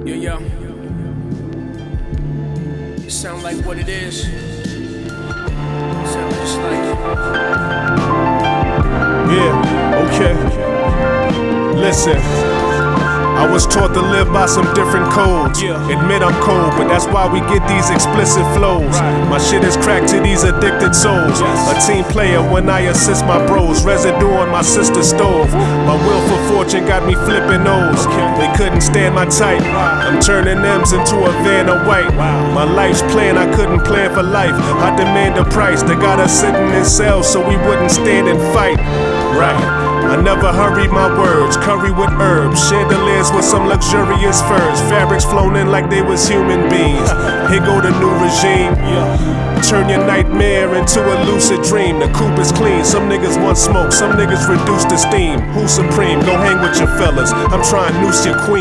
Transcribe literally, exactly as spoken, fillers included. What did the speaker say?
Yo, yo. It sound like what it is. It sound just like. Yeah, okay. Listen. I was taught to live by some different codes. Yeah. Admit I'm cold, but that's why we get these explicit flows. Right. My shit is cracked to these addicted souls. Yes. A team player when I assist my bros. Residue on my sister's stove. My will for fortune got me flipping O's. Okay. They couldn't stand my type. I'm turning M's into a van of white. Wow. My life's plan, I couldn't plan for life. I demand a price. They got us sitting in cells so we wouldn't stand and fight. Right. I never hurried my words, curry with herbs, chandeliers with some luxurious furs, fabrics flown in like they was human beings. Here go the new regime. Turn your nightmare into a lucid dream. The coupe is clean, some niggas want smoke, some niggas reduce to steam. Who's supreme? Go hang with your fellas. I'm trying to noose your queen.